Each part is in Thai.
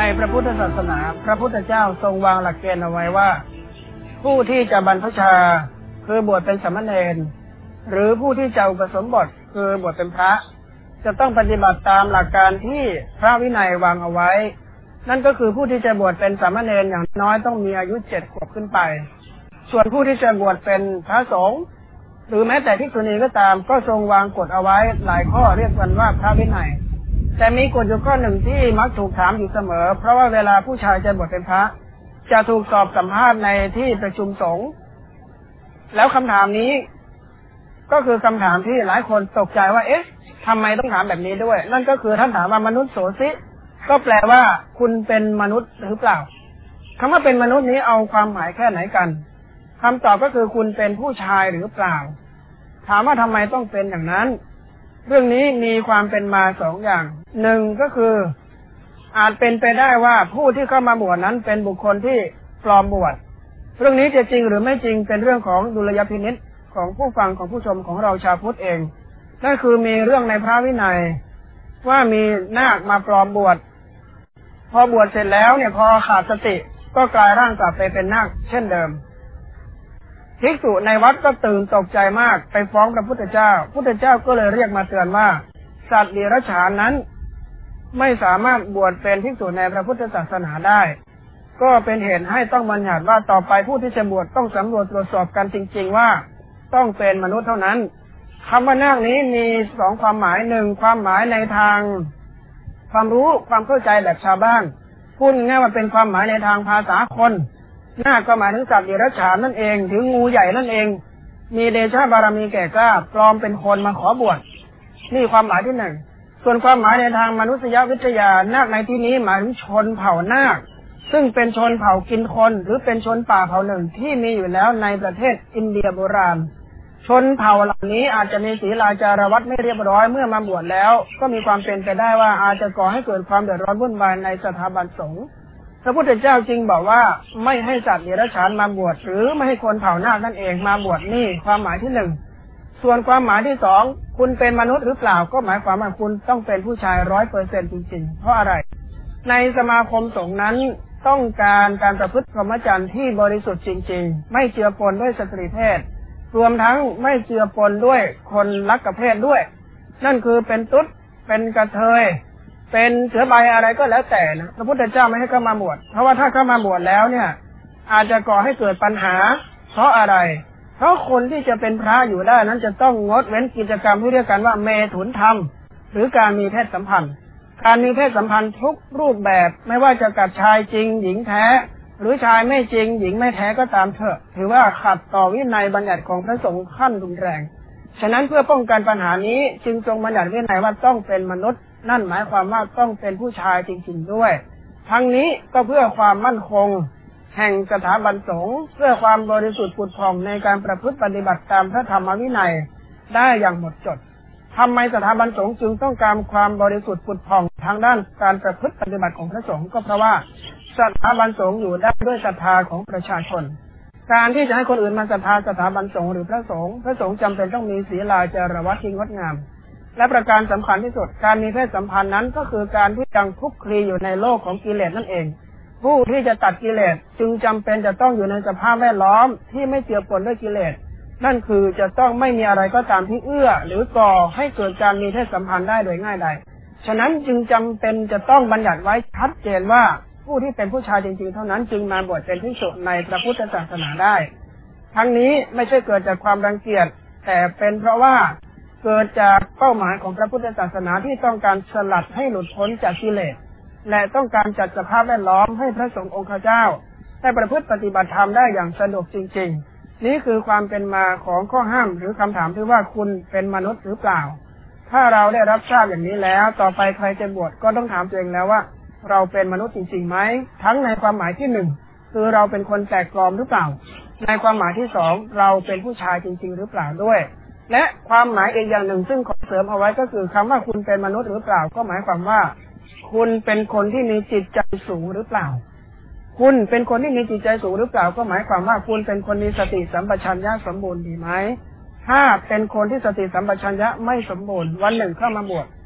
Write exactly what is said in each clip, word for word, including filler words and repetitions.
พระพุทธศาสนาพระพุทธเจ้าทรงวางหลักเกณฑ์เอาไว้ว่าผู้ที่จะบรรพชาคือบวชเป็นสามเณรหรือผู้ที่จะอุปสมบทคือบวชเป็นพระจะต้องปฏิบัติตามหลักการที่พระวินัยวางเอาไว้นั่นก็คือผู้ที่จะบวชเป็นสามเณรอย่างน้อยต้องมีอายุเจ็ดขวบขึ้นไปส่วนผู้ที่จะบวชเป็นพระสงฆ์หรือแม้แต่ภิกษุณีก็ตามก็ทรงวางกฎเอาไว้หลายข้อเรียกกันว่าพระวินัยแต่มีกฎอยู่ข้อหนึ่งที่มักถูกถามอยู่เสมอเพราะว่าเวลาผู้ชายจะบวชเป็นพระจะถูกสอบสัมภาษณ์ในที่ประชุมสงฆ์แล้วคำถามนี้ก็คือคำถามที่หลายคนตกใจว่าเอ๊ะทำไมต้องถามแบบนี้ด้วยนั่นก็คือท่านถามว่ามนุษย์โสสิก็แปลว่าคุณเป็นมนุษย์หรือเปล่าคำว่าเป็นมนุษย์นี้เอาความหมายแค่ไหนกันคำตอบก็คือคุณเป็นผู้ชายหรือเปล่าถามว่าทำไมต้องเป็นอย่างนั้นเรื่องนี้มีความเป็นมาสองอย่างหนึ่งก็คืออาจเป็นไปได้ว่าผู้ที่เข้ามาบวชนั้นเป็นบุคคลที่ปลอมบวชเรื่องนี้จะจริงหรือไม่จริงเป็นเรื่องของดุลยพินิจของผู้ฟังของผู้ชมของเราชาวพุทธเองนั่นคือมีเรื่องในพระวินัยว่ามีนาคมาปลอมบวชพอบวชเสร็จแล้วเนี่ยพอขาดสติก็กลายร่างกลับไปเป็นนาคเช่นเดิมภิกษุในวัดก็ตื่นตกใจมากไปฟ้องพระพุทธเจ้าพุทธเจ้าก็เลยเรียกมาเตือนว่าสัตว์เดรัจฉานนั้นไม่สามารถบวชเป็นภิกษุในพระพุทธศาสนาได้ก็เป็นเหตุให้ต้องบัญญัติว่าต่อไปผู้ที่จะบวชต้องสำรวจตรวจสอบกันจริงๆว่าต้องเป็นมนุษย์เท่านั้นคำว่านาคนี้มีสองความหมายหนึ่งความหมายในทางความรู้ความเข้าใจแบบชาวบ้านพูดง่ายว่าเป็นความหมายในทางภาษาคนนาคก็หมายถึงสัตว์เดรัจฉานนั่นเองถึงงูใหญ่นั่นเองมีเดชะบารมีแก่กล้าปลอมเป็นคนมาขอบวชนี่ความหมายที่หนึ่งส่วนความหมายในทางมนุษยวิทยานาคในที่นี้หมายถึงชนเผ่านาคซึ่งเป็นชนเผ่ากินคนหรือเป็นชนป่าเผ่าหนึ่งที่มีอยู่แล้วในประเทศอินเดียโบราณชนเผ่าเหล่านี้อาจจะมีศีลาจารวัตไม่เรียบร้อยเมื่อมาบวชแล้วก็มีความเป็นไปได้ว่าอาจจะก่อให้เกิดความเดือดร้อนวุ่นวายในสถาบันสงฆ์พระพุทธเจ้าจึงบอกว่าไม่ให้สัตว์เดรัจฉานมาบวชหรือไม่ให้คนเผ่านาคนั่นเองมาบวชนี่ความหมายที่หนึ่งส่วนความหมายที่สองคุณเป็นมนุษย์หรือเปล่าก็หมายความว่าคุณต้องเป็นผู้ชายร้อยเปอร์เซ็นต์จริงๆเพราะอะไรในสมาคมสงฆ์นั้นต้องการการประพฤติพรหมจรรย์ที่บริสุทธิ์จริงๆไม่เจือปนด้วยสตรีเพศรวมทั้งไม่เจือปนด้วยคนรักเพศด้วยนั่นคือเป็นตุ๊ดเป็นกระเทยเป็นเสือใบอะไรก็แล้วแต่นะพระพุทธเจ้าไม่ให้เข้ามาบวชเพราะว่าถ้าเข้ามาบวชแล้วเนี่ยอาจจะก่อให้เกิดปัญหาเพราะอะไรเพราะคนที่จะเป็นพระอยู่ได้นั้นจะต้องงดเว้นกิจกรรมที่เรียกกันว่าเมถุนธรรมหรือการมีเพศสัมพันธ์การมีเพศสัมพันธ์ทุกรูปแบบไม่ว่าจะกับชายจริงหญิงแท้หรือชายไม่จริงหญิงไม่แท้ก็ตามเถอะถือว่าขัดต่อวินัยบัญญัติของพระสงฆ์ขั้นรุนแรงฉะนั้นเพื่อป้องกันปัญหานี้จึงทรงบัญญัติวินัยว่าต้องเป็นมนุษย์นั่นหมายความว่าต้องเป็นผู้ชายจริงๆด้วยทั้งนี้ก็เพื่อความมั่นคงแห่งสถาบันสงฆ์เพื่อความบริสุทธิ์ผุดผ่องในการประพฤติปฏิบัติตามพระธรรมวินัยได้อย่างหมดจดทำไมสถาบันสงฆ์จึงต้องการความบริสุทธิ์ผุดผ่องทางด้านการประพฤติปฏิบัติของพระสงฆ์ก็เพราะว่าสถาบันสงฆ์อยู่ได้ด้วยศรัทธาของประชาชนการที่จะให้คนอื่นมาศรัทธาสถาบันสงฆ์หรือพระสงฆ์พระสงฆ์จำเป็นต้องมีศีลาจารวัตที่งดงามและประการสำคัญที่สุดการมีเพศสัมพันธ์นั้นก็คือการที่ยังคลุกคลีอยู่ในโลกของกิเลสนั่นเองผู้ที่จะตัดกิเลสจึงจำเป็นจะต้องอยู่ในสภาพแวดล้อมที่ไม่เจือปนด้วยกิเลสนั่นคือจะต้องไม่มีอะไรก็ตามที่เอื้อหรือก่อให้เกิดการมีเพศสัมพันธ์ได้โดยง่ายดายฉะนั้นจึงจำเป็นจะต้องบัญญัติไว้ชัดเจนว่าผู้ที่เป็นผู้ชายจริงๆเท่านั้นจึงมาบวชเป็นภิกษุในพระพุทธศาสนาได้ทั้งนี้ไม่ใช่เกิดจากความรังเกียจแต่เป็นเพราะว่าเกิดจากเป้าหมายของพระพุทธศาสนาที่ต้องการสลัดให้หลุดพ้นจากกิเลสและต้องการจัดสภาพแวดล้อมให้พระสงฆ์องค์เจ้าได้ประพฤติปฏิบัติธรรมได้อย่างสะดวกจริงๆนี่คือความเป็นมาของข้อห้ามหรือคำถามที่ว่าคุณเป็นมนุษย์หรือเปล่าถ้าเราได้รับทราบอย่างนี้แล้วต่อไปใครจะบวชก็ต้องถามตัวเองแล้วว่าเราเป็นมนุษย์จริงๆไหมทั้งในความหมายที่หนึ่งคือเราเป็นคนแปลกปลอมหรือเปล่าในความหมายที่สองเราเป็นผู้ชายจริงๆหรือเปล่าด้วยและความหมายอีกอย่างหนึ่งซึ่งขอเสริมเอาไว้ก็คือคำว่าคุณเป็นมนุษย์หรือเปล่าก็หมายความว่าคุณเป็นคนที่มีจิตใจสูงหรือเปล่าคุณเป็นคนที่มีจิตใจสูงหรือเปล่าก็หมายความว่าคุณเป็นคนมีสติสัมปชัญญะสมบูรณ์ดีไหมถ้าเป็นคนที่สติสัมปชัญญะไม่สมบูรณ์วันหนึ่งเข้ามาบวช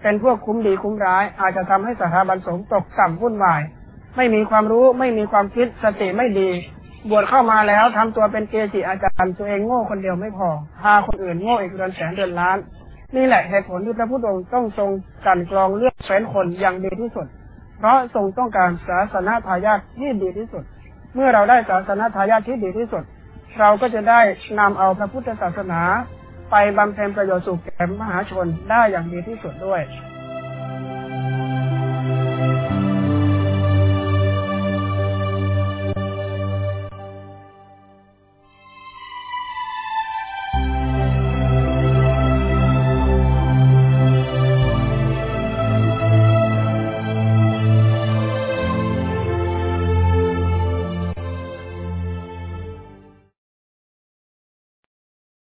เป็นพวกคุ้มดีคุ้มร้ายอาจจะทำให้สถาบันสงฆ์ตกต่ำวุ่นวายไม่มีความรู้ไม่มีความคิดสติไม่ดีบวชเข้ามาแล้วทำตัวเป็นเกจิอาจารย์ตัวเองโง่คนเดียวไม่พอพาคนอื่นโง่อีกเดือนแสนเดือนล้านนี่แหละเหตุผลที่พระพุทธองค์ต้องทรงกลั่นกรองเลือกเฟ้นคนอย่างดีที่สุดเพราะทรงต้องการศาสนาทายาทที่ดีที่สุดเมื่อเราได้ศาสนาทายาทที่ดีที่สุดเราก็จะได้นำเอาพระพุทธศาสนาไปบำเพ็ญประโยชน์สุขแก่มหาชนได้อย่างดีที่สุดด้วย